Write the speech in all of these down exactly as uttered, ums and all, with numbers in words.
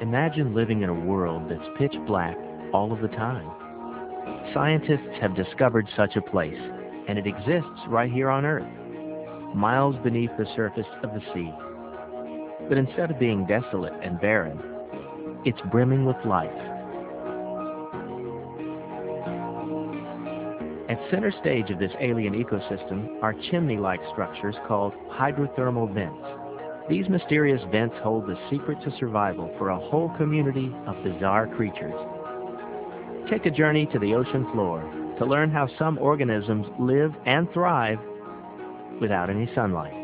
Imagine living in a world that's pitch black all of the time. Scientists have discovered such a place, and it exists right here on Earth, miles beneath the surface of the sea. But instead of being desolate and barren, it's brimming with life. At center stage of this alien ecosystem are chimney-like structures called hydrothermal vents. These mysterious vents hold the secret to survival for a whole community of bizarre creatures. Take a journey to the ocean floor to learn how some organisms live and thrive without any sunlight.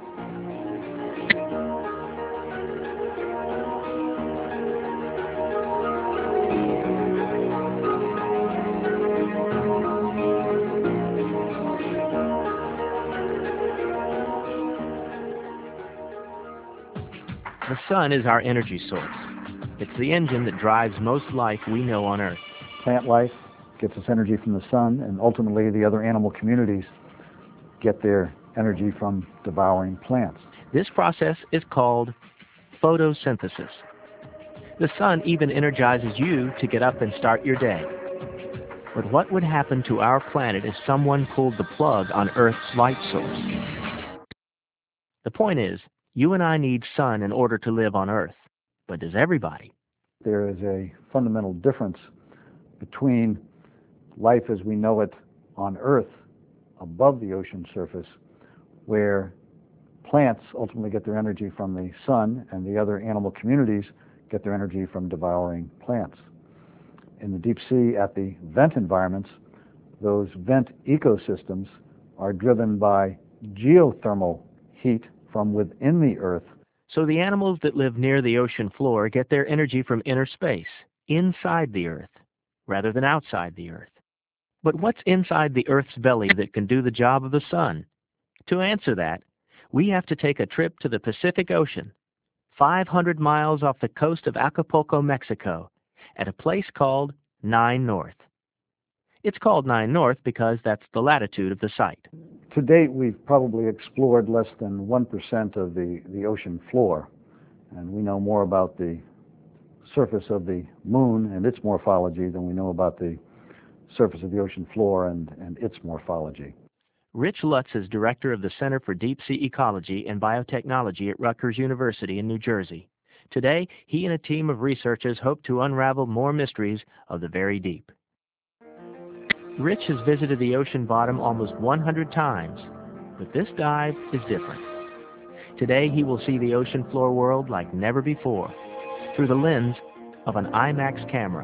The sun is our energy source. It's the engine that drives most life we know on Earth. Plant life gets its energy from the sun, and ultimately the other animal communities get their energy from devouring plants. This process is called photosynthesis. The sun even energizes you to get up and start your day. But what would happen to our planet if someone pulled the plug on Earth's light source? The point is, you and I need sun in order to live on Earth. But does everybody? There is a fundamental difference between life as we know it on Earth above the ocean surface, where plants ultimately get their energy from the sun and the other animal communities get their energy from devouring plants. In the deep sea at the vent environments, those vent ecosystems are driven by geothermal heat from within the Earth. So the animals that live near the ocean floor get their energy from inner space, inside the Earth, rather than outside the Earth. But what's inside the Earth's belly that can do the job of the sun? To answer that, we have to take a trip to the Pacific Ocean, five hundred miles off the coast of Acapulco, Mexico, at a place called Nine North. It's called Nine North because that's the latitude of the site. To date, we've probably explored less than one percent of the, the ocean floor, and we know more about the surface of the moon and its morphology than we know about the surface of the ocean floor and, and its morphology. Rich Lutz is director of the Center for Deep Sea Ecology and Biotechnology at Rutgers University in New Jersey. Today, he and a team of researchers hope to unravel more mysteries of the very deep. Rich has visited the ocean bottom almost one hundred times, but this dive is different. Today, he will see the ocean floor world like never before, through the lens of an IMAX camera.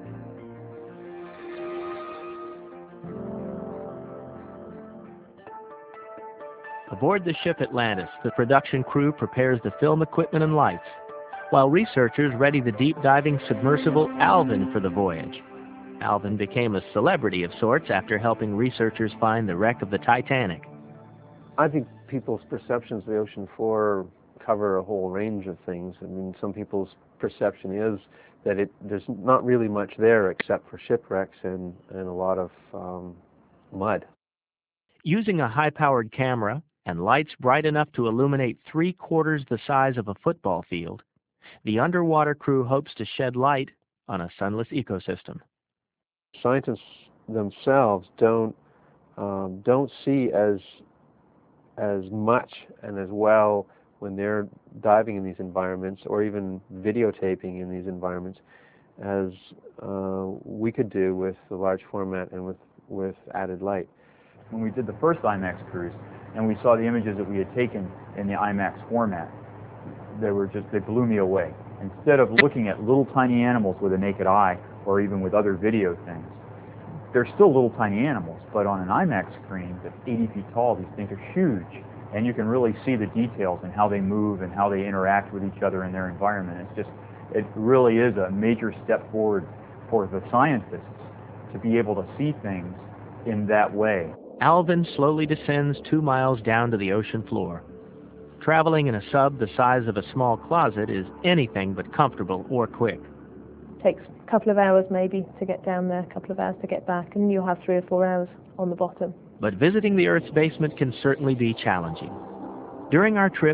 Aboard the ship Atlantis, the production crew prepares the film equipment and lights, while researchers ready the deep-diving submersible Alvin for the voyage. Alvin became a celebrity of sorts after helping researchers find the wreck of the Titanic. I think people's perceptions of the ocean floor cover a whole range of things. I mean, some people's perception is that it there's not really much there except for shipwrecks and, and a lot of um, mud. Using a high-powered camera and lights bright enough to illuminate three-quarters the size of a football field, the underwater crew hopes to shed light on a sunless ecosystem. Scientists themselves don't um, don't see as as much and as well when they're diving in these environments or even videotaping in these environments as uh, we could do with the large format and with with added light. When we did the first IMAX cruise and we saw the images that we had taken in the IMAX format, they were just, they blew me away. Instead of looking at little tiny animals with a naked eye or even with other video things, they're still little tiny animals, but on an IMAX screen that's eighty feet tall, these things are huge, and you can really see the details and how they move and how they interact with each other in their environment. It's just, it really is a major step forward for the scientists to be able to see things in that way. Alvin slowly descends two miles down to the ocean floor. Traveling in a sub the size of a small closet is anything but comfortable or quick. Takes a couple of hours maybe to get down there, a couple of hours to get back, and you'll have three or four hours on the bottom. But visiting the Earth's basement can certainly be challenging. During our trip,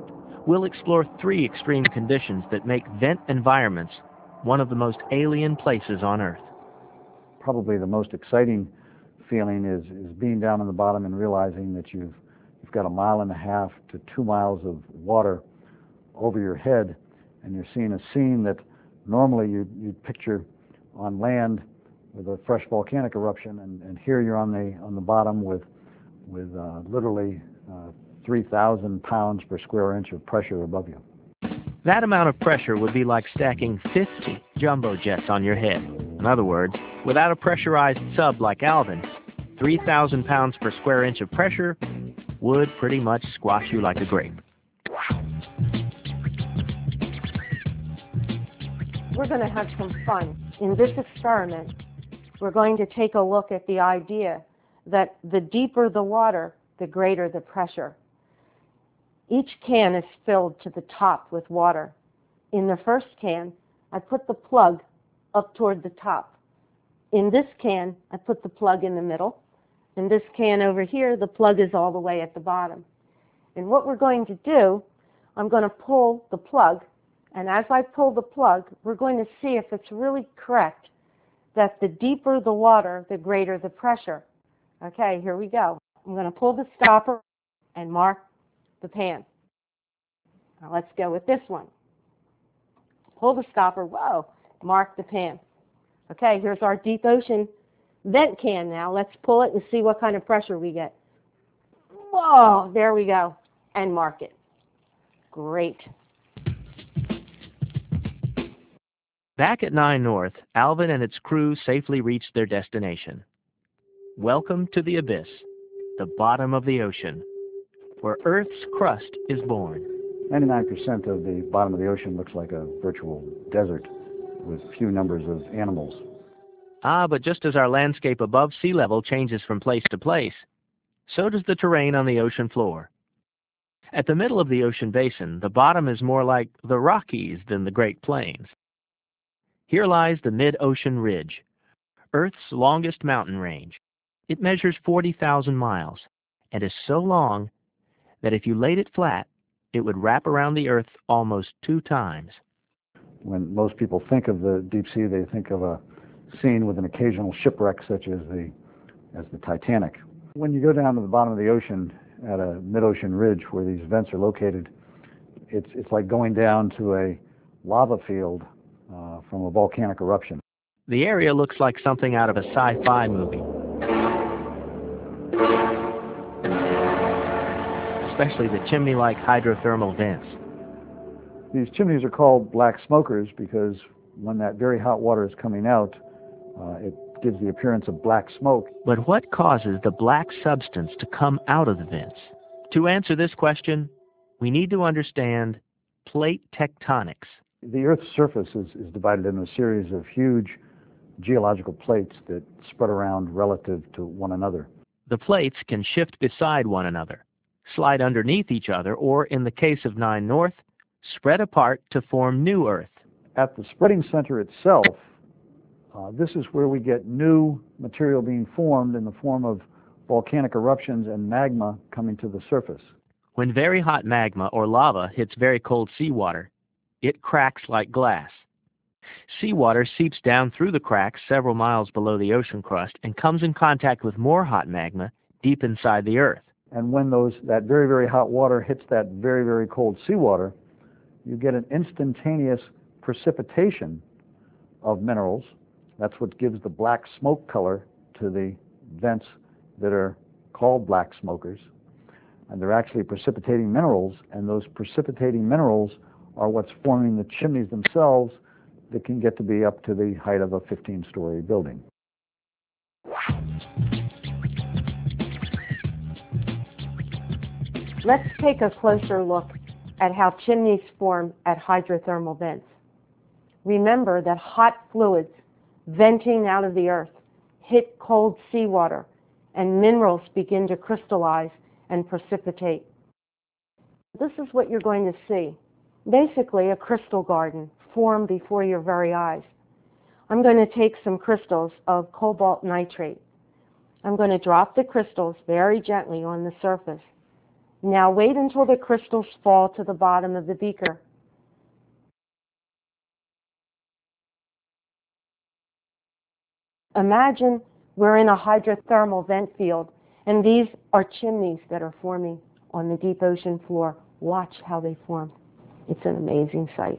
we'll explore three extreme conditions that make vent environments one of the most alien places on Earth. Probably the most exciting feeling is, is being down on the bottom and realizing that you've, you've got a mile and a half to two miles of water over your head, and you're seeing a scene that normally you'd, you'd picture on land with a fresh volcanic eruption, and, and here you're on the, on the bottom with, with uh, literally uh, three thousand pounds per square inch of pressure above you. That amount of pressure would be like stacking fifty jumbo jets on your head. In other words, without a pressurized sub like Alvin, three thousand pounds per square inch of pressure would pretty much squash you like a grape. We're going to have some fun. In this experiment, we're going to take a look at the idea that the deeper the water, the greater the pressure. Each can is filled to the top with water. In the first can, I put the plug up toward the top. In this can, I put the plug in the middle. In this can over here, the plug is all the way at the bottom. And what we're going to do, I'm going to pull the plug, and as I pull the plug, we're going to see if it's really correct that the deeper the water, the greater the pressure. Okay, here we go. I'm going to pull the stopper and mark the pan. Now let's go with this one. Pull the stopper, whoa, mark the pan. Okay, here's our deep ocean vent can now. Let's pull it and see what kind of pressure we get. Whoa, there we go, and mark it. Great. Back at Nine North, Alvin and its crew safely reached their destination. Welcome to the abyss, the bottom of the ocean, where Earth's crust is born. ninety-nine percent of the bottom of the ocean looks like a virtual desert with few numbers of animals. Ah, but just as our landscape above sea level changes from place to place, so does the terrain on the ocean floor. At the middle of the ocean basin, the bottom is more like the Rockies than the Great Plains. Here lies the mid-ocean ridge, Earth's longest mountain range. It measures forty thousand miles and is so long that if you laid it flat, it would wrap around the Earth almost two times. When most people think of the deep sea, they think of a scene with an occasional shipwreck such as the, as the Titanic. When you go down to the bottom of the ocean at a mid-ocean ridge where these vents are located, it's, it's like going down to a lava field uh, from a volcanic eruption. The area looks like something out of a sci-fi movie, especially the chimney-like hydrothermal vents. These chimneys are called black smokers because when that very hot water is coming out, uh, it gives the appearance of black smoke. But what causes the black substance to come out of the vents? To answer this question, we need to understand plate tectonics. The Earth's surface is, is divided into a series of huge geological plates that spread around relative to one another. The plates can shift beside one another, slide underneath each other, or, in the case of Nine North, spread apart to form new Earth. At the spreading center itself, uh, this is where we get new material being formed in the form of volcanic eruptions and magma coming to the surface. When very hot magma or lava hits very cold seawater, it cracks like glass. Seawater seeps down through the cracks several miles below the ocean crust and comes in contact with more hot magma deep inside the Earth. And when those, that very, very hot water hits that very, very cold seawater, you get an instantaneous precipitation of minerals. That's what gives the black smoke color to the vents that are called black smokers. And they're actually precipitating minerals, and those precipitating minerals are what's forming the chimneys themselves that can get to be up to the height of a fifteen-story building. Let's take a closer look at how chimneys form at hydrothermal vents. Remember that hot fluids venting out of the earth hit cold seawater, and minerals begin to crystallize and precipitate. This is what you're going to see. Basically, a crystal garden formed before your very eyes. I'm going to take some crystals of cobalt nitrate. I'm going to drop the crystals very gently on the surface. Now wait until the crystals fall to the bottom of the beaker. Imagine we're in a hydrothermal vent field, and these are chimneys that are forming on the deep ocean floor. Watch how they form. It's an amazing sight.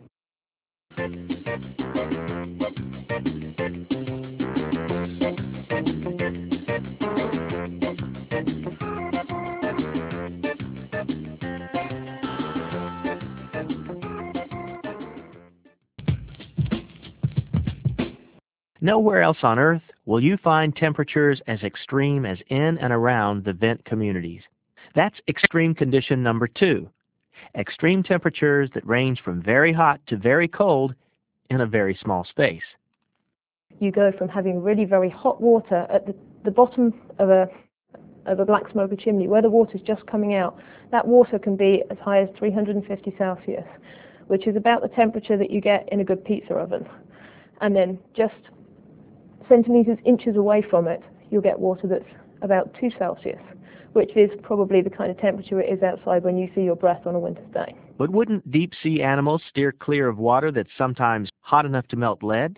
Nowhere else on Earth will you find temperatures as extreme as in and around the vent communities. That's extreme condition number two. Extreme temperatures that range from very hot to very cold in a very small space. You go from having really very hot water at the, the bottom of a of a black smoky chimney where the water's just coming out. That water can be as high as three hundred fifty Celsius, which is about the temperature that you get in a good pizza oven. And then just centimeters, inches away from it, you'll get water that's about two Celsius, which is probably the kind of temperature it is outside when you see your breath on a winter's day. But wouldn't deep-sea animals steer clear of water that's sometimes hot enough to melt lead?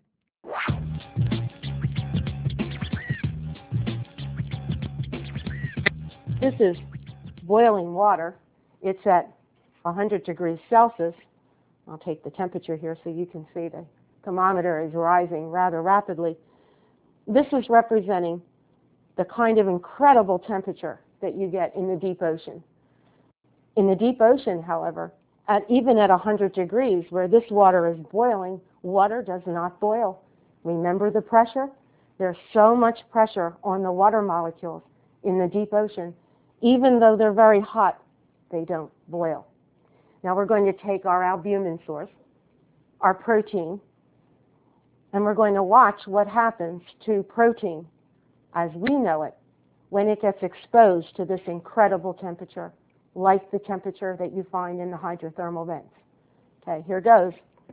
This is boiling water. It's at one hundred degrees Celsius. I'll take the temperature here so you can see the thermometer is rising rather rapidly. This is representing the kind of incredible temperature that you get in the deep ocean. In the deep ocean, however, at even at one hundred degrees, where this water is boiling, water does not boil. Remember the pressure? There's so much pressure on the water molecules in the deep ocean. Even though they're very hot, they don't boil. Now we're going to take our albumin source, our protein, and we're going to watch what happens to protein as we know it when it gets exposed to this incredible temperature, like the temperature that you find in the hydrothermal vents. Okay, here goes.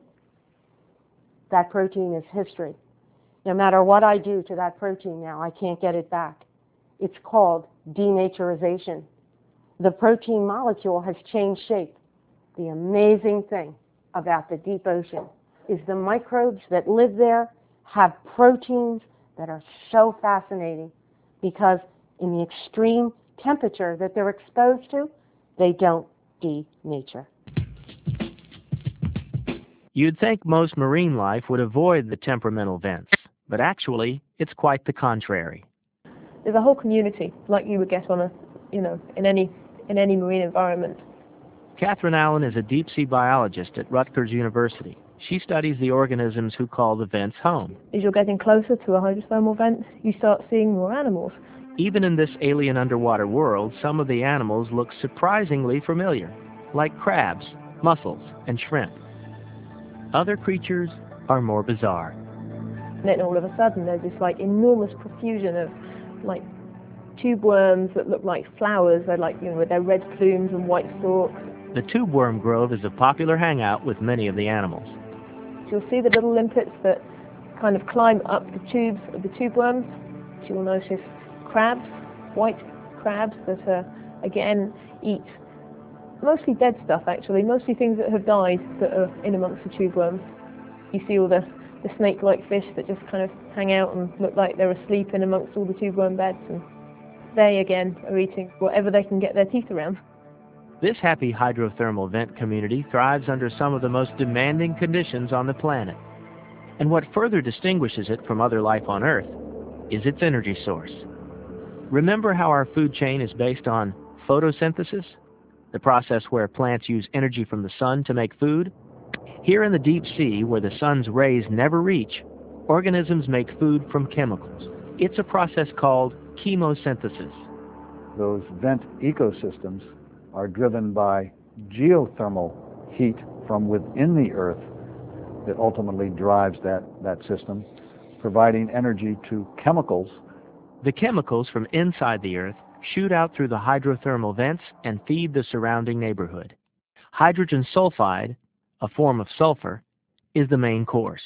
That protein is history. No matter what I do to that protein now, I can't get it back. It's called denaturization. The protein molecule has changed shape. The amazing thing about the deep ocean is the microbes that live there have proteins that are so fascinating because in the extreme temperature that they're exposed to, they don't denature. You'd think most marine life would avoid the temperamental vents, but actually, it's quite the contrary. There's a whole community, like you would get on a, you know, in any in any marine environment. Catherine Allen is a deep-sea biologist at Rutgers University. She studies the organisms who call the vents home. As you're getting closer to a hydrothermal vent, you start seeing more animals. Even in this alien underwater world, some of the animals look surprisingly familiar, like crabs, mussels, and shrimp. Other creatures are more bizarre. And then all of a sudden, there's this like enormous profusion of like tube worms that look like flowers. They're like, you know, with their red plumes and white stalks. The tube worm grove is a popular hangout with many of the animals. You'll see the little limpets that kind of climb up the tubes of the tube worms. You'll notice crabs, white crabs that, uh, again, eat mostly dead stuff, actually, mostly things that have died that are in amongst the tube worms. You see all the, the snake-like fish that just kind of hang out and look like they're asleep in amongst all the tube worm beds, and they, again, are eating whatever they can get their teeth around. This happy hydrothermal vent community thrives under some of the most demanding conditions on the planet. And what further distinguishes it from other life on Earth is its energy source. Remember how our food chain is based on photosynthesis, the process where plants use energy from the sun to make food? Here in the deep sea, where the sun's rays never reach, organisms make food from chemicals. It's a process called chemosynthesis. Those vent ecosystems are driven by geothermal heat from within the Earth that ultimately drives that, that system, providing energy to chemicals. The chemicals from inside the Earth shoot out through the hydrothermal vents and feed the surrounding neighborhood. Hydrogen sulfide, a form of sulfur, is the main course.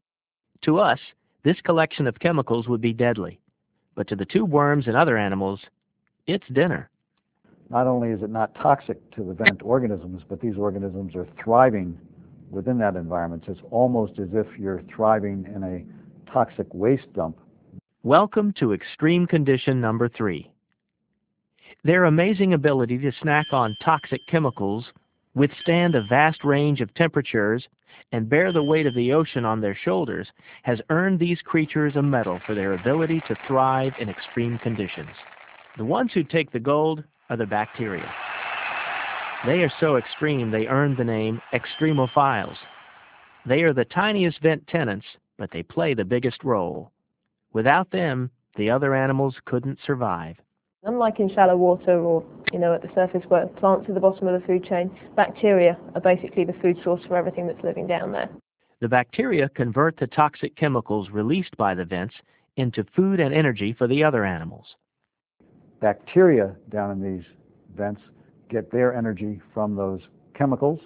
To us, this collection of chemicals would be deadly, but to the tube worms and other animals, it's dinner. Not only is it not toxic to the vent organisms, but these organisms are thriving within that environment. So it's almost as if you're thriving in a toxic waste dump. Welcome to extreme condition number three. Their amazing ability to snack on toxic chemicals, withstand a vast range of temperatures, and bear the weight of the ocean on their shoulders has earned these creatures a medal for their ability to thrive in extreme conditions. The ones who take the gold are the bacteria. They are so extreme they earned the name extremophiles. They are the tiniest vent tenants, but they play the biggest role. Without them, the other animals couldn't survive. Unlike in shallow water or, you know, at the surface where plants are the bottom of the food chain, bacteria are basically the food source for everything that's living down there. The bacteria convert the toxic chemicals released by the vents into food and energy for the other animals. Bacteria down in these vents get their energy from those chemicals.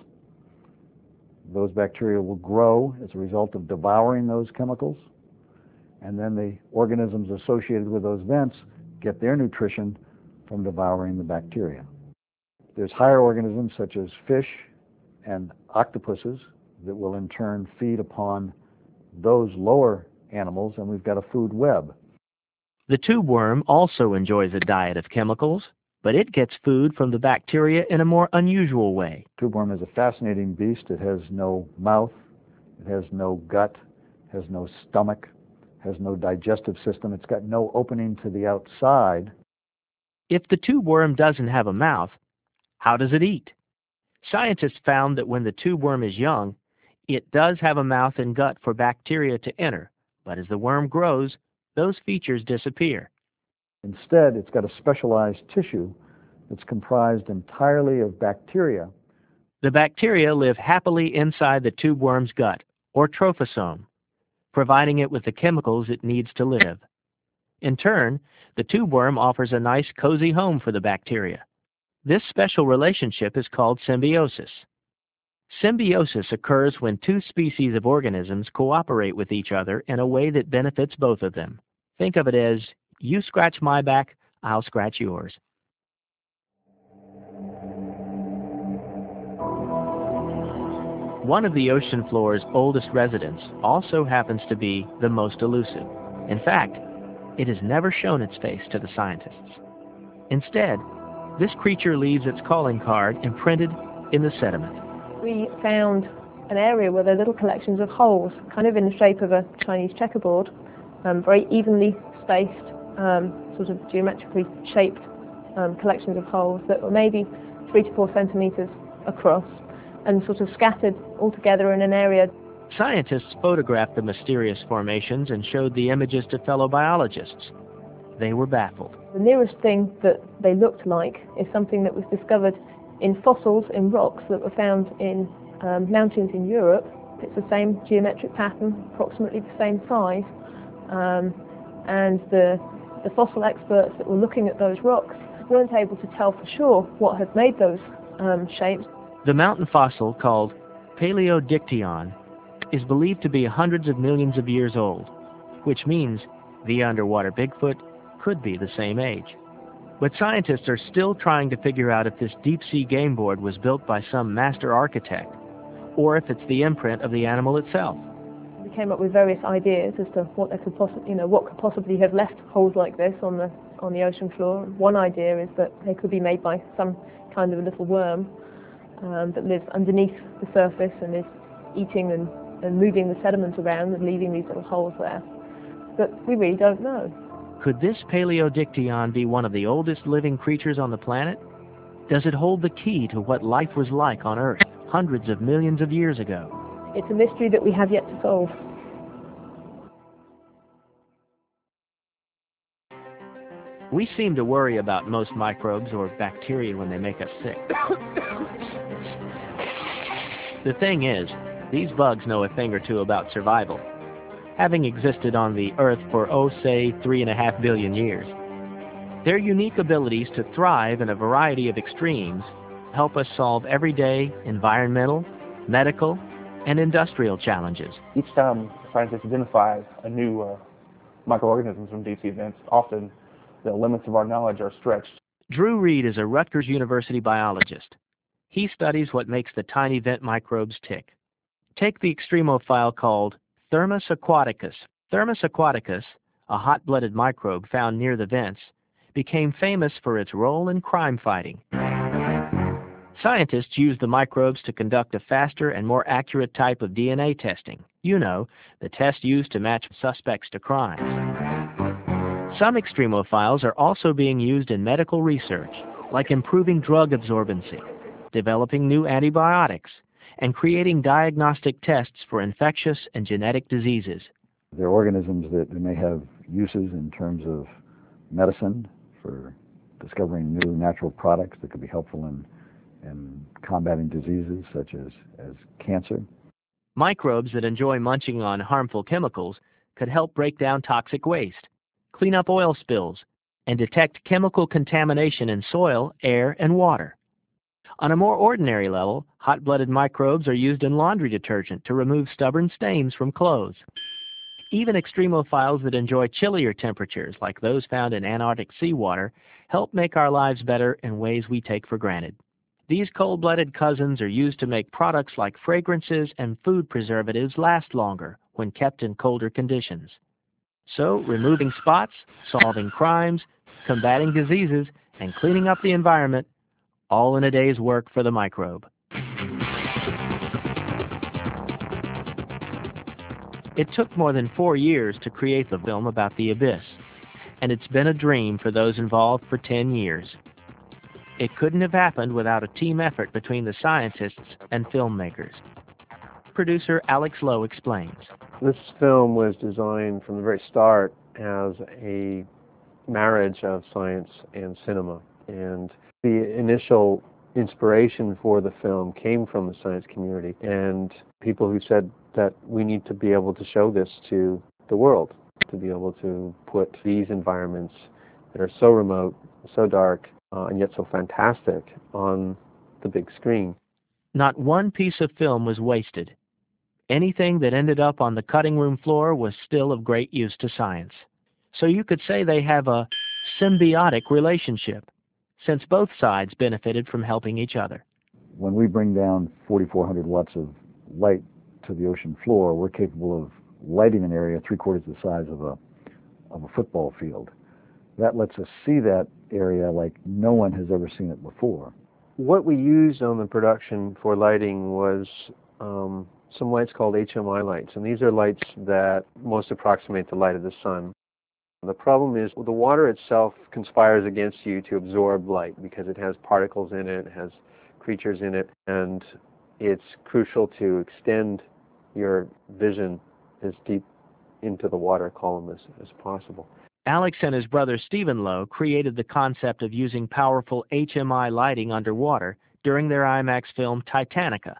Those bacteria will grow as a result of devouring those chemicals, and then the organisms associated with those vents get their nutrition from devouring the bacteria. There's higher organisms such as fish and octopuses that will in turn feed upon those lower animals, and we've got a food web. The tube worm also enjoys a diet of chemicals, but it gets food from the bacteria in a more unusual way. Tube worm is a fascinating beast. It has no mouth, it has no gut, has no stomach, has no digestive system. It's got no opening to the outside. If the tube worm doesn't have a mouth, how does it eat? Scientists found that when the tube worm is young, it does have a mouth and gut for bacteria to enter, but as the worm grows, those features disappear. Instead, it's got a specialized tissue that's comprised entirely of bacteria. The bacteria live happily inside the tube worm's gut, or trophosome, providing it with the chemicals it needs to live. In turn, the tube worm offers a nice cozy home for the bacteria. This special relationship is called symbiosis. Symbiosis occurs when two species of organisms cooperate with each other in a way that benefits both of them. Think of it as, you scratch my back, I'll scratch yours. One of the ocean floor's oldest residents also happens to be the most elusive. In fact, it has never shown its face to the scientists. Instead, this creature leaves its calling card imprinted in the sediment. We found an area where there are little collections of holes, kind of in the shape of a Chinese checkerboard, um, very evenly spaced, um, sort of geometrically shaped um, collections of holes that were maybe three to four centimeters across and sort of scattered all together in an area. Scientists photographed the mysterious formations and showed the images to fellow biologists. They were baffled. The nearest thing that they looked like is something that was discovered in fossils in rocks that were found in um, mountains in Europe. It's the same geometric pattern, approximately the same size, um, and the, the fossil experts that were looking at those rocks weren't able to tell for sure what had made those um, shapes. The mountain fossil, called Paleodictyon, is believed to be hundreds of millions of years old, which means the underwater Bigfoot could be the same age. But scientists are still trying to figure out if this deep-sea game board was built by some master architect, or if it's the imprint of the animal itself. We came up with various ideas as to what they could possibly, you know, what could possibly have left holes like this on the on the ocean floor. One idea is that they could be made by some kind of a little worm um, that lives underneath the surface and is eating and, and moving the sediment around and leaving these little holes there. But we really don't know. Could this Paleodictyon be one of the oldest living creatures on the planet? Does it hold the key to what life was like on Earth hundreds of millions of years ago? It's a mystery that we have yet to solve. We seem to worry about most microbes or bacteria when they make us sick. The thing is, these bugs know a thing or two about survival, having existed on the Earth for, oh, say, three and a half billion years. Their unique abilities to thrive in a variety of extremes help us solve everyday environmental, medical, and industrial challenges. Each time scientists identify a new uh, microorganism from deep sea vents, often the limits of our knowledge are stretched. Drew Reed is a Rutgers University biologist. He studies what makes the tiny vent microbes tick. Take the extremophile called Thermus aquaticus. Thermus aquaticus, a hot-blooded microbe found near the vents, became famous for its role in crime fighting. Scientists use the microbes to conduct a faster and more accurate type of D N A testing. You know, the test used to match suspects to crimes. Some extremophiles are also being used in medical research, like improving drug absorbency, developing new antibiotics, and creating diagnostic tests for infectious and genetic diseases. They're organisms that may have uses in terms of medicine for discovering new natural products that could be helpful in, in combating diseases such as, as cancer. Microbes that enjoy munching on harmful chemicals could help break down toxic waste, clean up oil spills, and detect chemical contamination in soil, air, and water. On a more ordinary level, hot-blooded microbes are used in laundry detergent to remove stubborn stains from clothes. Even extremophiles that enjoy chillier temperatures, like those found in Antarctic seawater, help make our lives better in ways we take for granted. These cold-blooded cousins are used to make products like fragrances and food preservatives last longer when kept in colder conditions. So, removing spots, solving crimes, combating diseases, and cleaning up the environment, all in a day's work for the microbe. It took more than four years to create the film about the abyss, and it's been a dream for those involved for ten years. It couldn't have happened without a team effort between the scientists and filmmakers. Producer Alex Lowe explains. This film was designed from the very start as a marriage of science and cinema, and the initial inspiration for the film came from the science community and people who said that we need to be able to show this to the world, to be able to put these environments that are so remote, so dark, uh, and yet so fantastic on the big screen. Not one piece of film was wasted. Anything that ended up on the cutting room floor was still of great use to science. So you could say they have a symbiotic relationship, since both sides benefited from helping each other. When we bring down forty-four hundred watts of light to the ocean floor, we're capable of lighting an area three quarters the size of a, of a football field. That lets us see that area like no one has ever seen it before. What we used on the production for lighting was um, some lights called H M I lights, and these are lights that most approximate the light of the sun. The problem is the water itself conspires against you to absorb light because it has particles in it, it has creatures in it, and it's crucial to extend your vision as deep into the water column as, as possible. Alex and his brother Stephen Lowe created the concept of using powerful H M I lighting underwater during their IMAX film Titanica.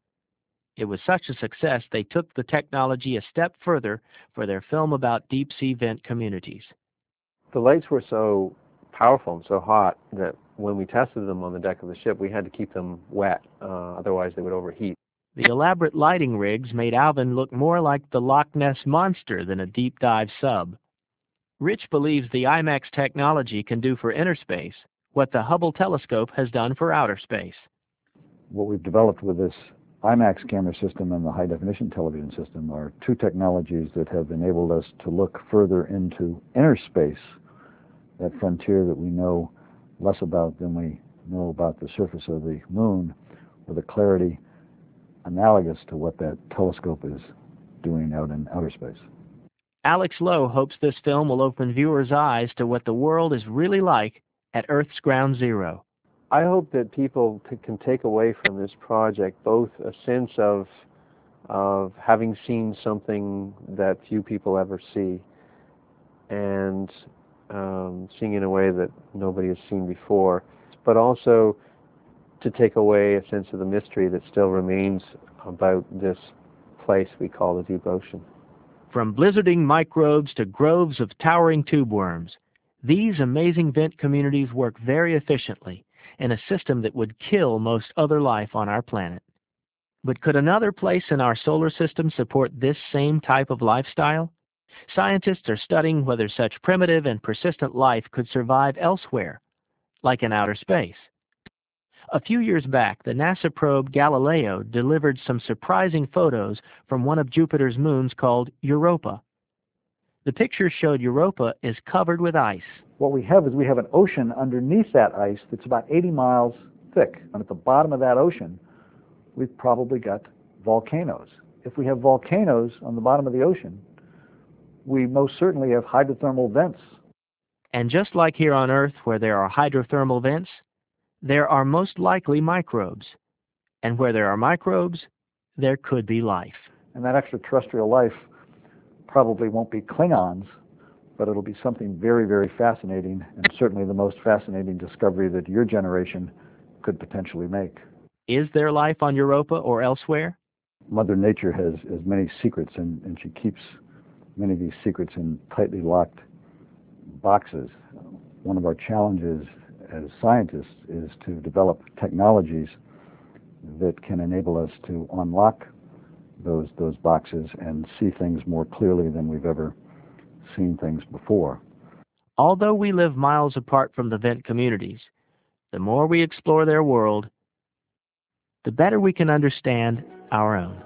It was such a success they took the technology a step further for their film about deep-sea vent communities. The lights were so powerful and so hot that when we tested them on the deck of the ship, we had to keep them wet, uh, otherwise they would overheat. The elaborate lighting rigs made Alvin look more like the Loch Ness Monster than a deep-dive sub. Rich believes the IMAX technology can do for inner space what the Hubble telescope has done for outer space. What we've developed with this IMAX camera system and the high-definition television system are two technologies that have enabled us to look further into inner space, that frontier that we know less about than we know about the surface of the moon, with a clarity analogous to what that telescope is doing out in outer space. Alex Lowe hopes this film will open viewers' eyes to what the world is really like at Earth's ground zero. I hope that people t- can take away from this project both a sense of of having seen something that few people ever see, and um, seeing in a way that nobody has seen before, but also to take away a sense of the mystery that still remains about this place we call the deep ocean. From blizzarding microbes to groves of towering tube worms, these amazing vent communities work very efficiently in a system that would kill most other life on our planet. But could another place in our solar system support this same type of lifestyle? Scientists are studying whether such primitive and persistent life could survive elsewhere, like in outer space. A few years back, the NASA probe Galileo delivered some surprising photos from one of Jupiter's moons called Europa. The pictures showed Europa is covered with ice. What we have is we have an ocean underneath that ice that's about eighty miles thick. And at the bottom of that ocean, we've probably got volcanoes. If we have volcanoes on the bottom of the ocean, we most certainly have hydrothermal vents. And just like here on Earth where there are hydrothermal vents, there are most likely microbes. And where there are microbes, there could be life. And that extraterrestrial life probably won't be Klingons, but it'll be something very, very fascinating, and certainly the most fascinating discovery that your generation could potentially make. Is there life on Europa or elsewhere? Mother Nature has, has many secrets, and, and she keeps many of these secrets in tightly locked boxes. One of our challenges as scientists is to develop technologies that can enable us to unlock those those boxes and see things more clearly than we've ever seen things before. Although we live miles apart from the vent communities, the more we explore their world, the better we can understand our own.